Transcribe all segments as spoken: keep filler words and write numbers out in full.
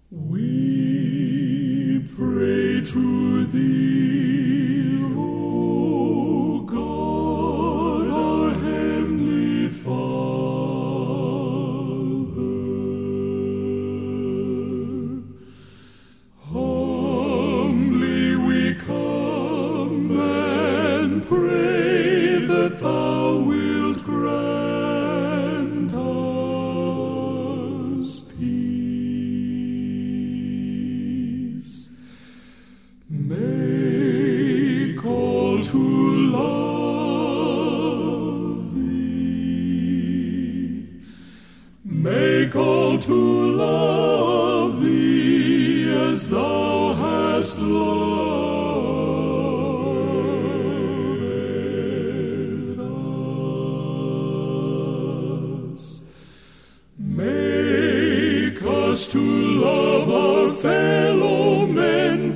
We pray to thee, O God, our heavenly Father. Humbly we come and pray that thou wilt grant us peace. Make all to love thee. Make all to love thee as thou hast loved us. Make us to love our fellow men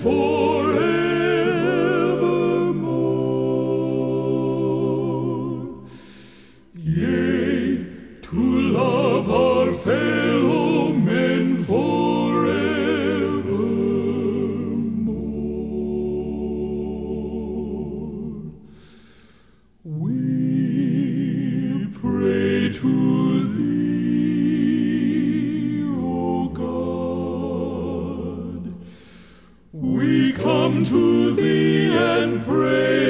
forevermore. Yea, to love our fellow men forevermore. We pray to thee, O God. We come to thee and pray